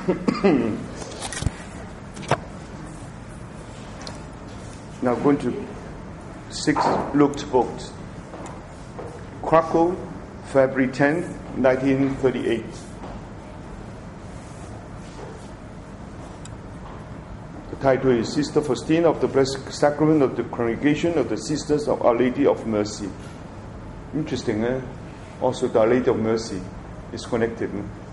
Now going to 6 Luke's books. Krakow, February 10th, 1938. The title is Sister Faustina of the Blessed Sacrament of the Congregation of the Sisters of Our Lady of Mercy. Interesting, eh? Also, the Our Lady of Mercy is connected.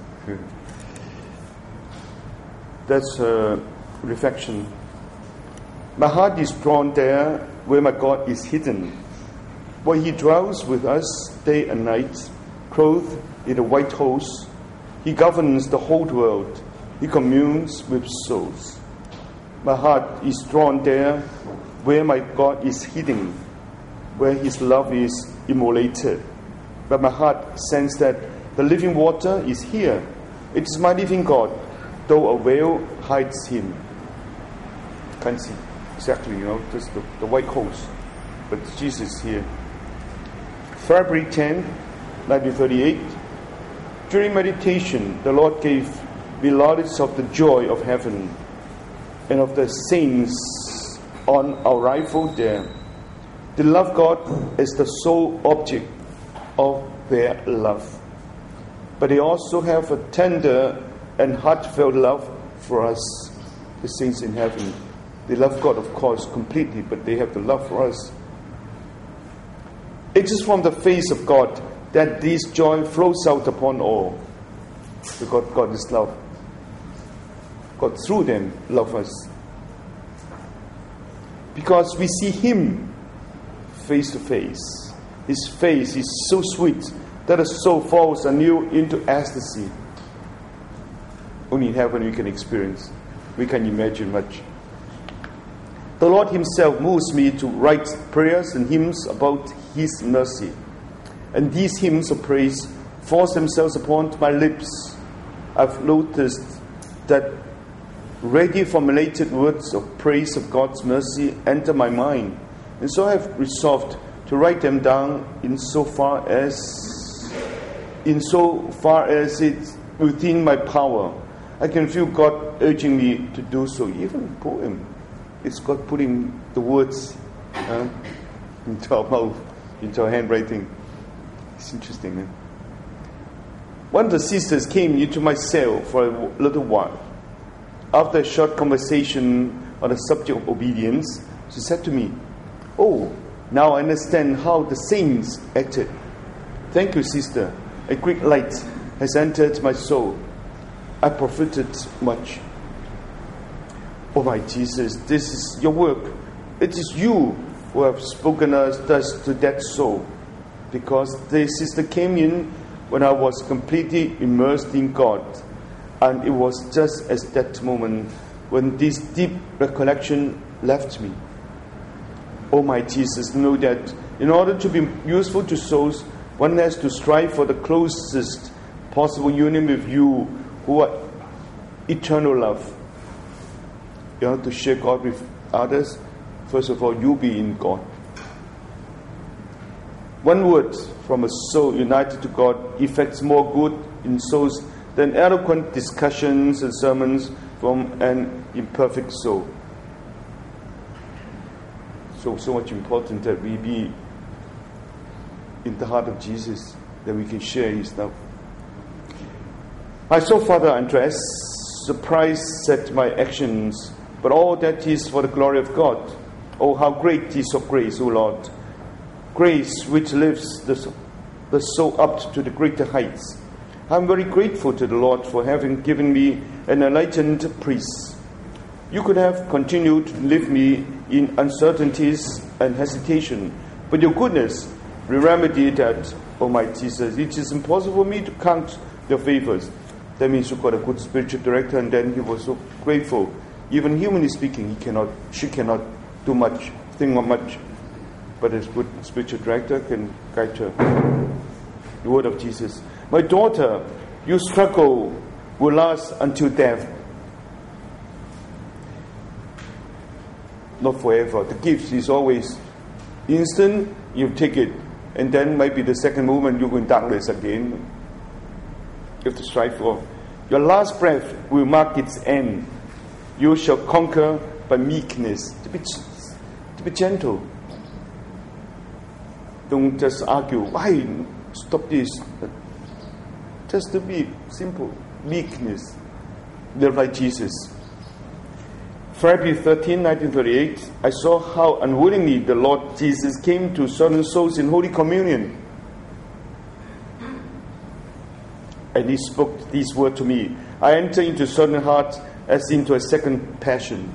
That's a reflection. My heart is drawn there where my God is hidden, where He dwells with us day and night, clothed in a white host. He governs the whole world. He communes with souls. My heart is drawn there where my God is hidden, where His love is immolated. But my heart senses that the living water is here. It is my living God, though a veil hides Him. Can't see exactly, just the white host. But Jesus is here. February 10, 1938. During meditation, the Lord gave me knowledge of the joy of heaven and of the saints on our arrival there. They love God as the sole object of their love. But they also have a tender and heartfelt love for us, the saints in heaven. They love God, of course, completely, but they have the love for us. It is from the face of God that this joy flows out upon all. Because God is love. God through them loves us. Because we see Him face to face. His face is so sweet that the soul falls anew into ecstasy. Only in heaven we can experience. We can imagine much. The Lord Himself moves me to write prayers and hymns about His mercy. And these hymns of praise force themselves upon my lips. I've noticed that ready formulated words of praise of God's mercy enter my mind. And so I have resolved to write them down in so far as it's within my power. I can feel God urging me to do so. Even poem, it's God putting the words into our mouth, into our handwriting. It's interesting, man. One of the sisters came into my cell for a little while. After a short conversation on the subject of obedience, she said to me, "Oh, now I understand how the saints acted. Thank you, sister. A great light has entered my soul. I profited much." Oh my Jesus, this is your work. It is you who have spoken us thus to that soul. Because the sister came in when I was completely immersed in God. And it was just at that moment when this deep recollection left me. Oh my Jesus, know that in order to be useful to souls, one has to strive for the closest possible union with you who are eternal love. You have to share God with others. First of all, you be in God. One word from a soul united to God effects more good in souls than eloquent discussions and sermons from an imperfect soul. So much important that we be in the heart of Jesus, that we can share His love. My soul father Andres, surprised at my actions, but all that is for the glory of God. Oh, how great is your grace, O Lord. Grace which lifts the soul up to the greater heights. I'm very grateful to the Lord for having given me an enlightened priest. You could have continued to leave me in uncertainties and hesitation, but your goodness will remedy that, O my Jesus. It is impossible for me to count your favors. That means you got a good spiritual director, and then he was so grateful. Even humanly speaking, she cannot do much, think of much. But a good spiritual director can guide her. The word of Jesus. My daughter, your struggle will last until death. Not forever. The gift is always instant, you take it. And then maybe the second moment you go in darkness again. You have to strive for Your last breath will mark its end. You shall conquer by meekness. To be gentle. Don't just argue, why stop this? Just to be simple. Meekness. Live like Jesus. February 13, 1938, I saw how unwillingly the Lord Jesus came to certain souls in Holy Communion. And He spoke these words to me. I enter into certain hearts as into a second passion.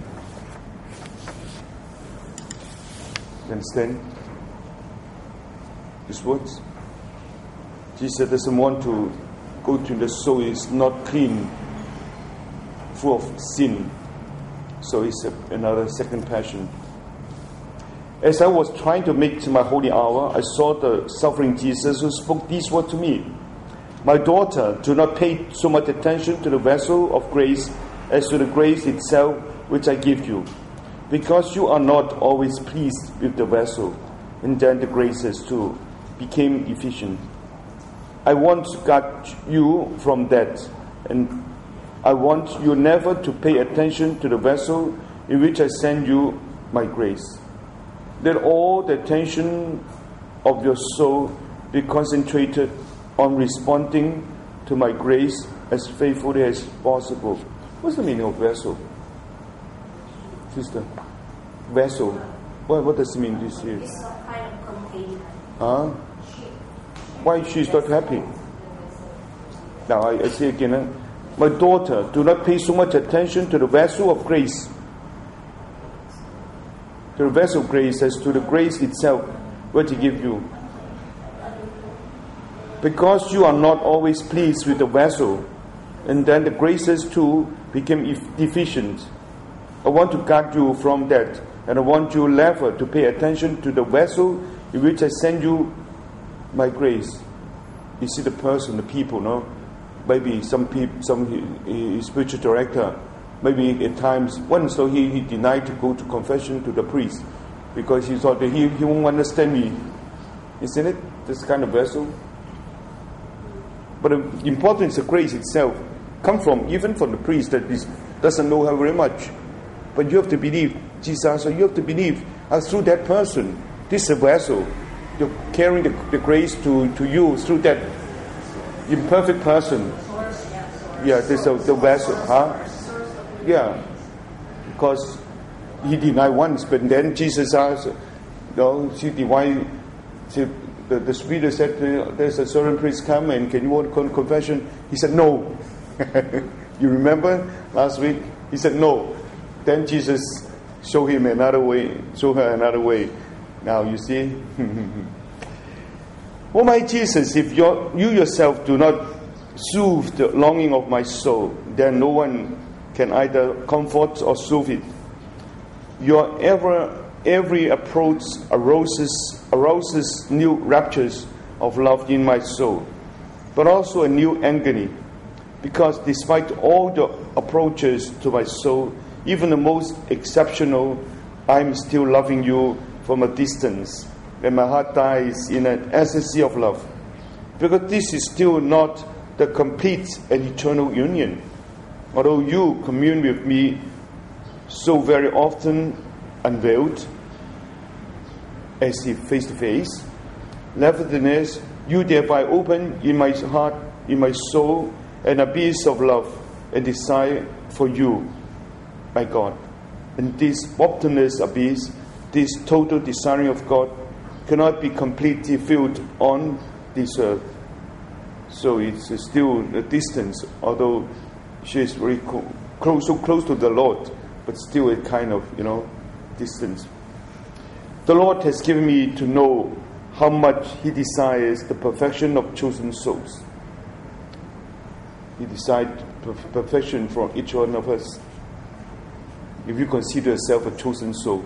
You understand? These words. Jesus doesn't want to go to the soul is not clean, full of sin. So it's another second passion. As I was trying to make my holy hour, I saw the suffering Jesus who spoke these words to me. My daughter, do not pay so much attention to the vessel of grace as to the grace itself which I give you, because you are not always pleased with the vessel, and then the graces too became deficient. I want to guard you from that, and I want you never to pay attention to the vessel in which I send you my grace. Let all the attention of your soul be concentrated on responding to my grace as faithfully as possible. What's the meaning of vessel? Sister? Vessel. What does it mean this year? It's a kind of container. Huh? Why she's not happy? Now I say again, my daughter, do not pay so much attention to the vessel of grace. To the vessel of grace as to the grace itself, what He give you. Because you are not always pleased with the vessel, and then the graces too became deficient. I want to guard you from that, and I want you never to pay attention to the vessel in which I send you my grace. You see the person, the people, no? Maybe some spiritual director, maybe at times, once so he denied to go to confession to the priest because he thought that he won't understand me. Isn't it? This kind of vessel. But the importance of grace itself comes from, even from the priest that doesn't know her very much. But you have to believe, Jesus, so you have to believe through that person, this is a vessel. You're carrying the grace to you through that imperfect person. Yeah, this is the vessel. Huh? Yeah. Because he denied once, but then Jesus asked, she denied. The speaker said, there's a certain priest come and can you want confession? He said, no. You remember last week? He said, no. Then Jesus showed him another way, show her another way. Now you see. Oh my Jesus, if you yourself do not soothe the longing of my soul, then no one can either comfort or soothe it. Your every approach arouses new raptures of love in my soul, but also a new agony, because despite all the approaches to my soul, even the most exceptional, I'm still loving you from a distance, and my heart dies in an ecstasy of love, because this is still not the complete and eternal union. Although you commune with me so very often unveiled, as if face to face, nevertheless, you thereby open in my heart, in my soul, an abyss of love and desire for you, my God. And this bottomless abyss, this total desiring of God, cannot be completely filled on this earth. So it's still a distance, although she is very so close to the Lord, but still a kind of, distance. The Lord has given me to know how much He desires the perfection of chosen souls. He desires perfection for each one of us. If you consider yourself a chosen soul,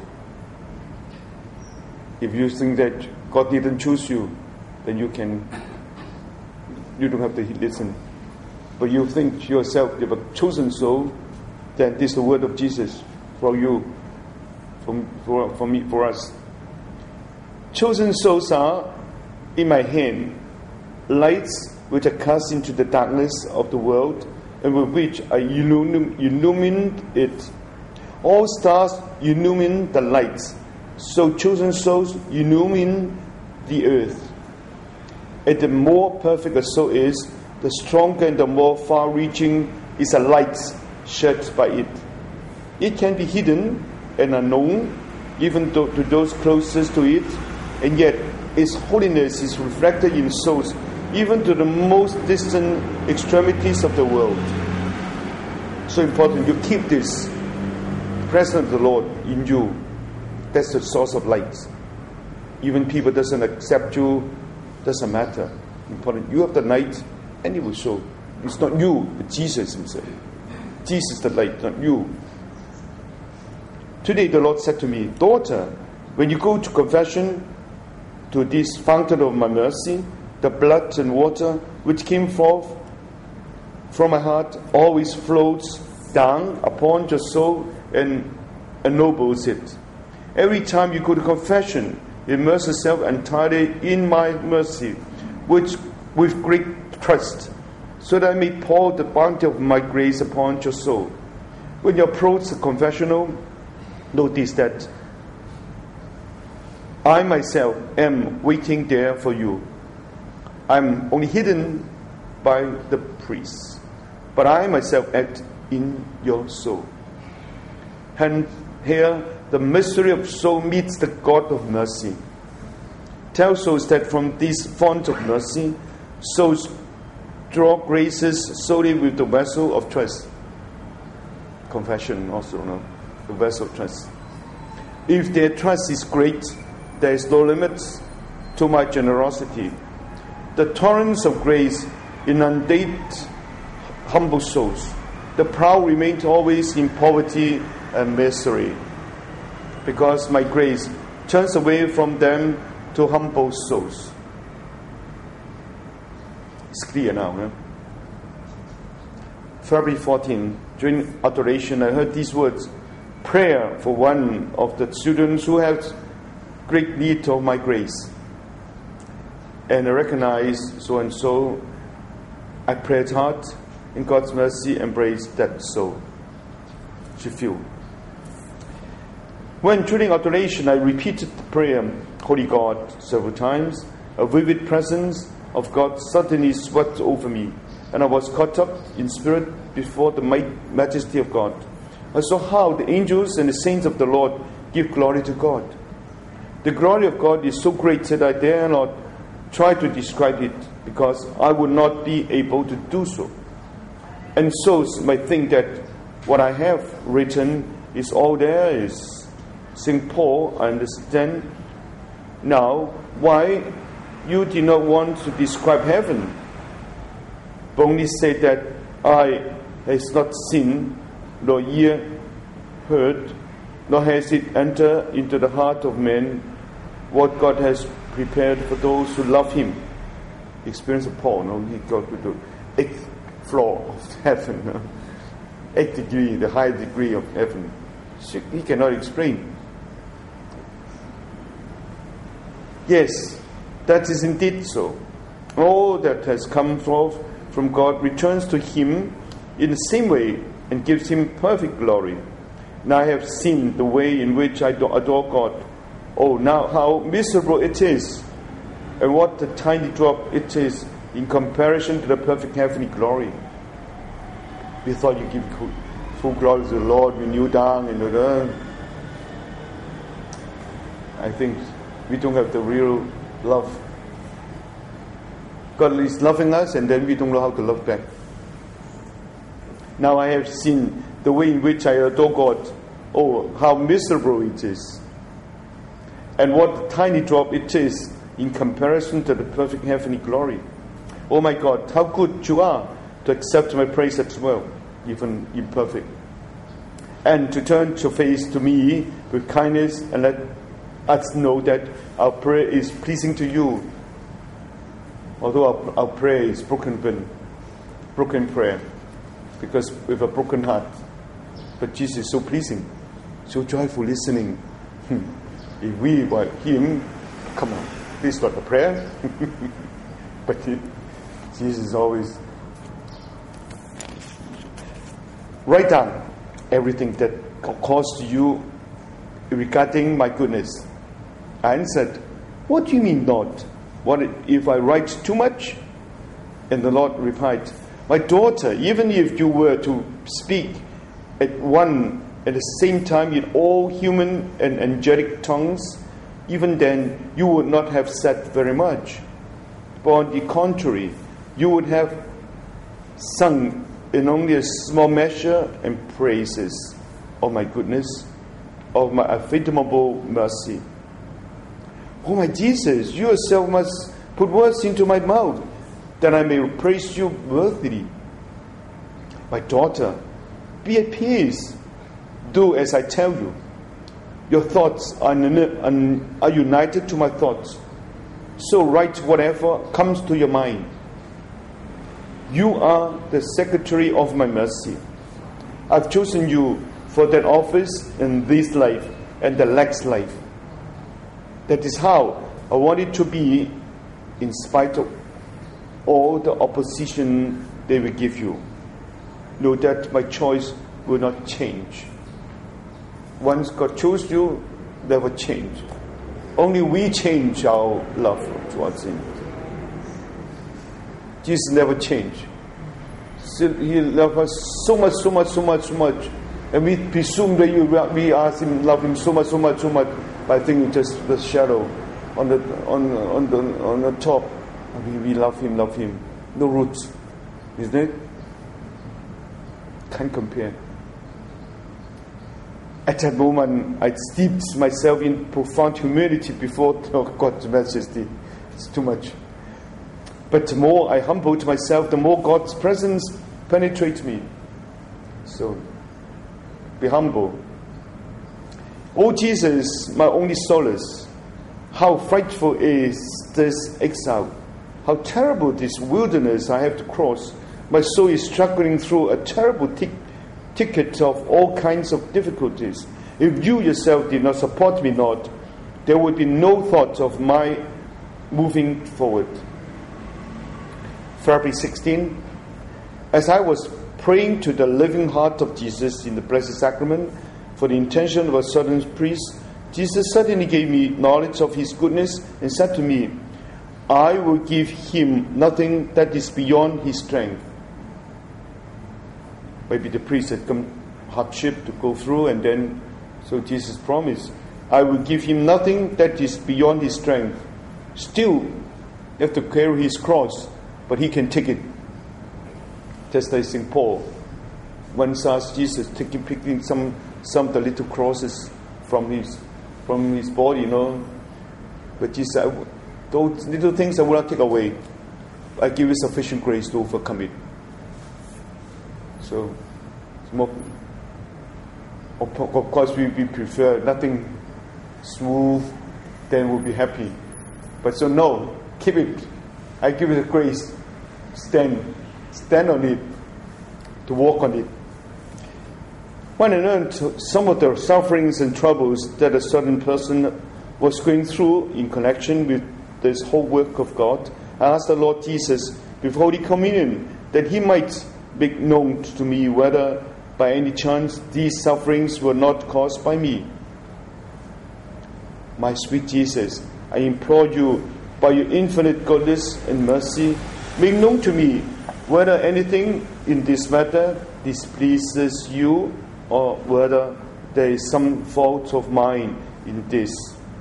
if you think that God didn't choose you, then you don't have to listen. But you think yourself you're a chosen soul, then this is the word of Jesus for you, for me, for us. Chosen souls are, in my hand, lights which are cast into the darkness of the world and with which I illumined it. All stars illumine the lights, so chosen souls illumine the earth. And the more perfect a soul is, the stronger and the more far-reaching is a light shed by it. It can be hidden and unknown, even to those closest to it, and yet its holiness is reflected in souls, even to the most distant extremities of the world. So important, you keep this presence of the Lord in you. That's the source of light. Even people doesn't accept you, doesn't matter. Important, you have the light, and it will show. It's not you, but Jesus himself. Jesus is the light, not you. Today the Lord said to me, daughter, when you go to confession, to this fountain of my mercy, the blood and water which came forth from my heart always floats down upon your soul and ennobles it. Every time you go to confession, immerse yourself entirely in my mercy, which with great trust, so that I may pour the bounty of my grace upon your soul. When you approach the confessional, notice that I myself am waiting there for you. I'm only hidden by the priest, but I myself act in your soul. And here, the mystery of soul meets the God of mercy. Tell souls that from this font of mercy, souls draw graces solely with the vessel of trust. Confession also, no? The vessel of trust. If their trust is great, there is no limit to my generosity. The torrents of grace inundate humble souls. The proud remain always in poverty and misery, because my grace turns away from them to humble souls. It's clear now. Eh? February 14, during adoration, I heard these words: prayer for one of the students who has great need of my grace. And I recognize so and so. I prayed hard, in God's mercy embraced that soul. She feel. When during adoration I repeated the prayer, Holy God, several times, a vivid presence of God suddenly swept over me, and I was caught up in spirit before the majesty of God. I saw how the angels and the saints of the Lord give glory to God. The glory of God is so great that I dare not try to describe it, because I would not be able to do so. And souls might think that what I have written is all there is. St. Paul, I understand now why you did not want to describe heaven, but only say that eye has not seen, nor ear heard, nor has it entered into the heart of man what God has prepared for those who love Him. Experience of Paul, no? He got to the 8th floor of heaven, no? 8th degree, the high degree of heaven. He cannot explain. Yes, that is indeed so. All that has come forth from God returns to Him in the same way and gives Him perfect glory. Now I have seen the way in which I adore God. Oh, now how miserable it is, and what a tiny drop it is in comparison to the perfect heavenly glory. We thought you give full glory to the Lord, we kneel down and I think we don't have the real love. God is loving us, and then we don't know how to love back. Now I have seen the way in which I adore God. Oh, how miserable it is. And what a tiny drop it is in comparison to the perfect heavenly glory. Oh my God, how good you are to accept my praise as well, even imperfect. And to turn your face to me with kindness and let us know that our prayer is pleasing to you. Although our prayer is broken prayer, because with a broken heart. But Jesus is so pleasing, so joyful listening. If we were Him, come on, this is not a prayer. But Jesus is always Write down everything that caused you regarding my goodness. I answered, what do you mean not? What if I write too much? And the Lord replied, my daughter, even if you were to speak at the same time in all human and angelic tongues, even then you would not have said very much. But on the contrary, you would have sung in only a small measure and praises of my goodness, of my unfathomable mercy. Oh my Jesus, you yourself must put words into my mouth, that I may praise you worthily. My daughter, be at peace. Do as I tell you. Your thoughts are united to my thoughts. So write whatever comes to your mind. You are the secretary of my mercy. I've chosen you for that office in this life and the next life. That is how I want it to be, in spite of all the opposition they will give you. Know that my choice will not change. Once God chose you, never change. Only we change our love towards Him. Jesus never changed. He loved us so much. And we presume that we ask Him, love Him so much. But I think it's just the shadow on the top. We love Him. No roots, isn't it? Can't compare. At that moment, I steeped myself in profound humility before God's majesty. It's too much. But the more I humbled myself, the more God's presence penetrates me. So, be humble. Oh Jesus, my only solace, how frightful is this exile. How terrible this wilderness I have to cross. My soul is struggling through a terrible ticket of all kinds of difficulties. If you yourself did not support me not, there would be no thought of my moving forward. February 16, as I was praying to the living heart of Jesus in the Blessed Sacrament for the intention of a certain priest, Jesus suddenly gave me knowledge of His goodness and said to me, I will give him nothing that is beyond his strength. Maybe the priest had come hardship to go through, and then so Jesus promised, I will give him nothing that is beyond his strength. Still, you have to carry his cross, but he can take it. Just like St. Paul once asked Jesus, picking some of the little crosses from his body, But Jesus said, those little things I will not take away. I give you sufficient grace to overcome it. So, it's more, of course, we prefer nothing smooth, then we'll be happy. But so no, keep it. I give you the grace. Stand on it, to walk on it. When I learned some of the sufferings and troubles that a certain person was going through in connection with this whole work of God, I asked the Lord Jesus before Holy Communion that He might make known to me whether by any chance these sufferings were not caused by me. My sweet Jesus, I implore you by your infinite goodness and mercy, make known to me whether anything in this matter displeases you, or whether there is some fault of mine in this.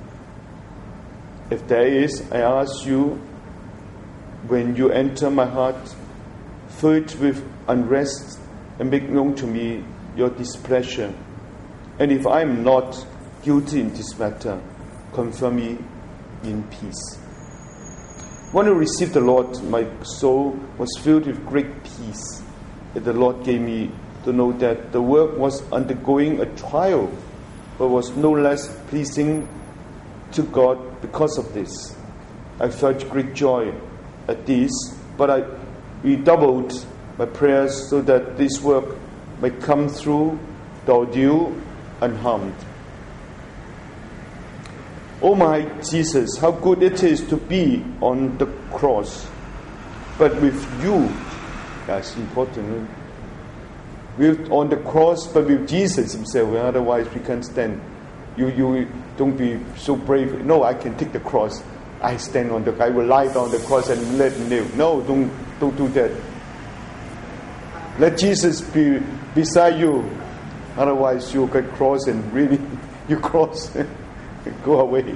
If there is, I ask you, when you enter my heart, fill it with unrest and make known to me your displeasure. And if I am not guilty in this matter, confirm me in peace. When I received the Lord, my soul was filled with great peace. And the Lord gave me to know that the work was undergoing a trial, but was no less pleasing to God because of this. I felt great joy at this, but I redoubled my prayers so that this work may come through the ordeal unharmed. Oh my Jesus, how good it is to be on the cross. But with you, that's important. We're on the cross, but with Jesus himself. Otherwise, we can't stand. You don't be so brave. No, I can take the cross. I will lie down on the cross and let him live. No, don't do that. Let Jesus be beside you. Otherwise, you'll get cross and really, you cross, go away.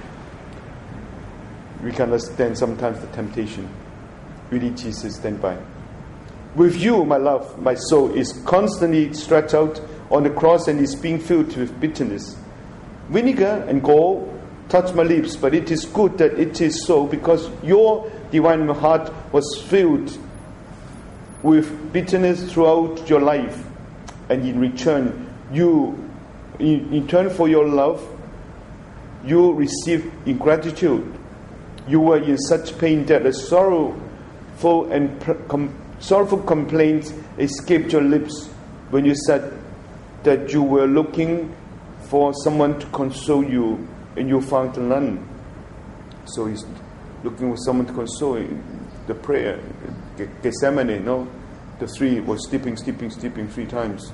We can understand sometimes the temptation. Really, Jesus, stand by. With you, my love, my soul is constantly stretched out on the cross and is being filled with bitterness. Vinegar and gall touch my lips, but it is good that it is so, because your divine heart was filled with bitterness throughout your life. And in return, in turn for your love, you received ingratitude. You were in such pain that a sorrowful complaint escaped your lips when you said that you were looking for someone to console you, and you found none. So he's looking for someone to console him. The prayer, Gethsemane, no? The three was sleeping 3 times.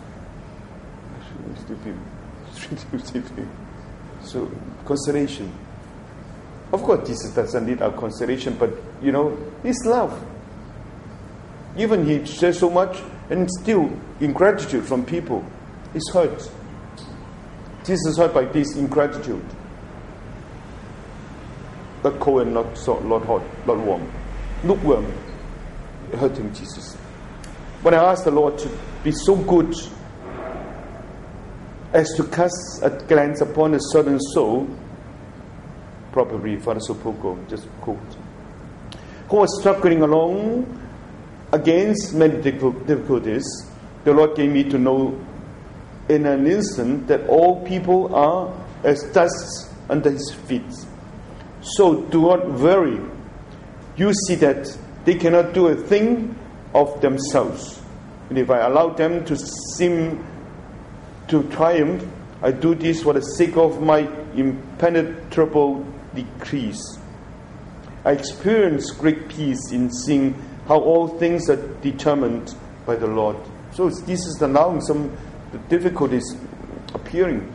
Sleeping. So, consolation. Of course, Jesus doesn't need our consolation, but, His love. Even He says so much, and still ingratitude from people. He's hurt. Jesus is hurt by this ingratitude. Not cold and not hot, not warm. Lukewarm. Hurting Jesus. When I asked the Lord to be so good as to cast a glance upon a certain soul, probably Father Sopoko, just quote, who was struggling along against many difficulties, the Lord gave me to know in an instant that all people are as dust under His feet. So do not worry. You see that they cannot do a thing of themselves. And if I allow them to seem to triumph, I do this for the sake of my impenetrable decrees. I experience great peace in seeing how all things are determined by the Lord. So this is allowing some the difficulties appearing.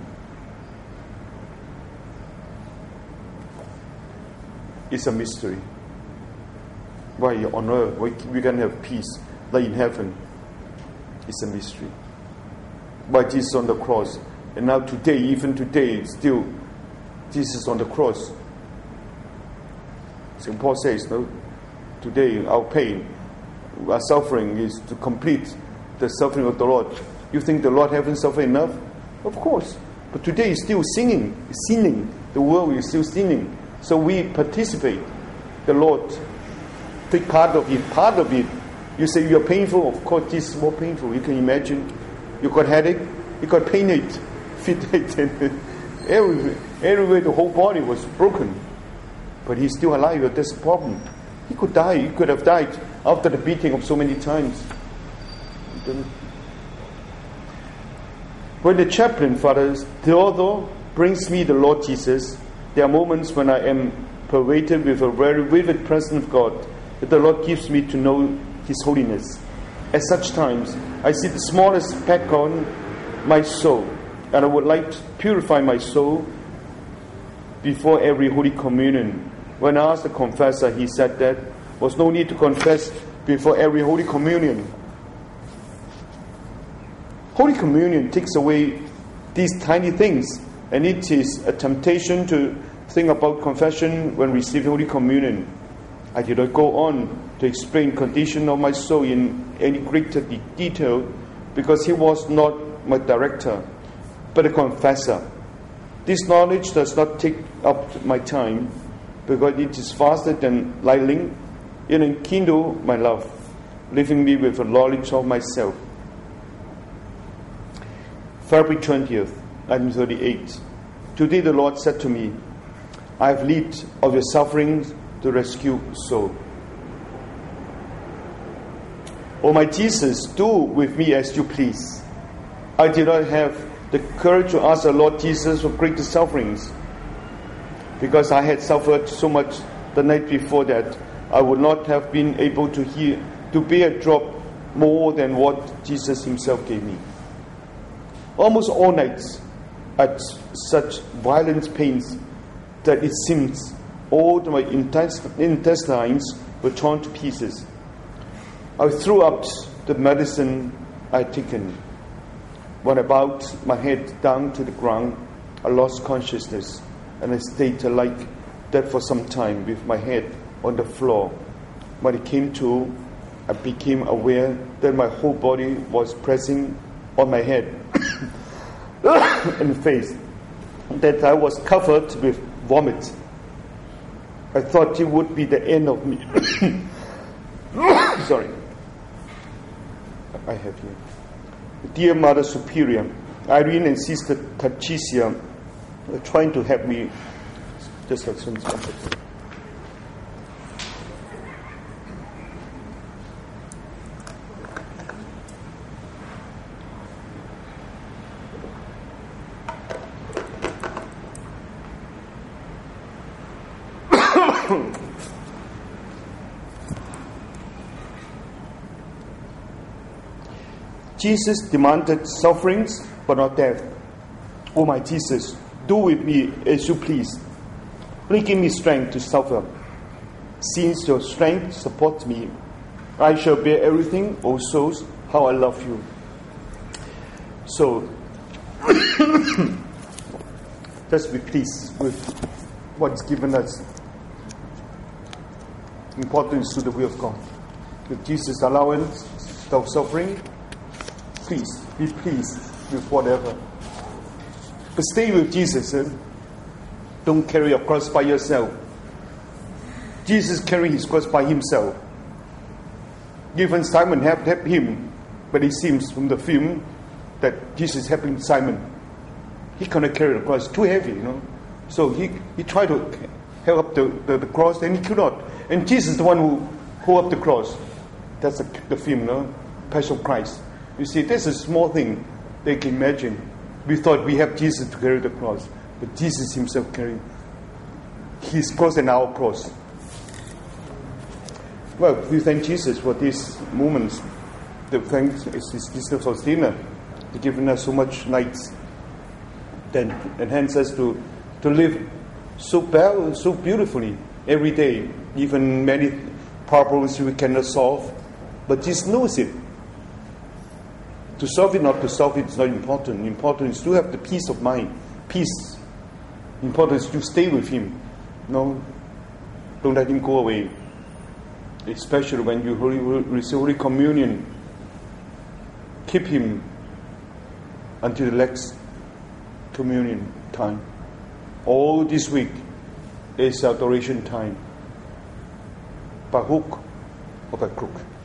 It's a mystery. Why on earth we can have peace like in heaven? It's a mystery. Why Jesus on the cross? And now today, even today, still Jesus on the cross. St. Paul says, no, today our pain, our suffering is to complete the suffering of the Lord. You think the Lord haven't suffered enough? Of course. But today he's still sinning. The world is still sinning. So we participate. The Lord take part of it. You say you're painful. Of course, this is more painful. You can imagine. You got headache. You got pain-ache. Everywhere the whole body was broken. But he's still alive. That's the problem. He could die. He could have died after the beating of so many times. When the chaplain, Father Theodore, brings me the Lord Jesus, there are moments when I am pervaded with a very vivid presence of God, that the Lord gives me to know His holiness. At such times, I see the smallest speck on my soul, and I would like to purify my soul before every Holy Communion. When I asked the confessor, he said that there was no need to confess before every Holy Communion. Holy Communion takes away these tiny things, and it is a temptation to think about confession when receiving Holy Communion. I did not go on to explain condition of my soul in any greater detail, because he was not my director, but a confessor. This knowledge does not take up my time, because it is faster than lightning. It enkindle my love, leaving me with a knowledge of myself. February 20th, 1938. Today the Lord said to me, I have need of your sufferings to rescue soul. O my Jesus, do with me as you please. I did not have the courage to ask the Lord Jesus for greater sufferings, because I had suffered so much the night before that I would not have been able to bear a drop more than what Jesus himself gave me. Almost all nights, at such violent pains that it seems all my intestines were torn to pieces. I threw up the medicine I had taken. When I bowed my head down to the ground, I lost consciousness, and I stayed like that for some time with my head on the floor. When it came to, I became aware that my whole body was pressing on my head and face, that I was covered with vomit. I thought it would be the end of me. Sorry. I have here. Dear Mother Superior, Irene and Sister Tarcisia were trying to help me. Just like some stuff. Jesus demanded sufferings, but not death. Oh my Jesus, do with me as you please. Please give me strength to suffer. Since your strength supports me, I shall bear everything, O souls, how I love you. So, let's be pleased with what's given us. Importance to the will of God. With Jesus' allowance of suffering, please, be pleased with whatever. But stay with Jesus. Don't carry your cross by yourself. Jesus carried his cross by himself. Even Simon helped him, but it seems from the film that Jesus helping Simon. He cannot carry the cross, too heavy, So he tried to help up the cross, and he could not. And Jesus is the one who hold up the cross. That's the film, Passion of Christ. You see, this is a small thing they can imagine. We thought we have Jesus to carry the cross, but Jesus himself carried his cross and our cross. Well, we thank Jesus for these moments. The thanks is his Sister Faustina for giving us so much light that enhance us to live so beautifully every day, even many problems we cannot solve, but Jesus knows it. To solve it, not to solve it is not important. Important is to have the peace of mind. Peace. Important is to stay with him. No, don't let him go away. Especially when you receive Holy Communion. Keep him until the next communion time. All this week is adoration time. By hook or by crook.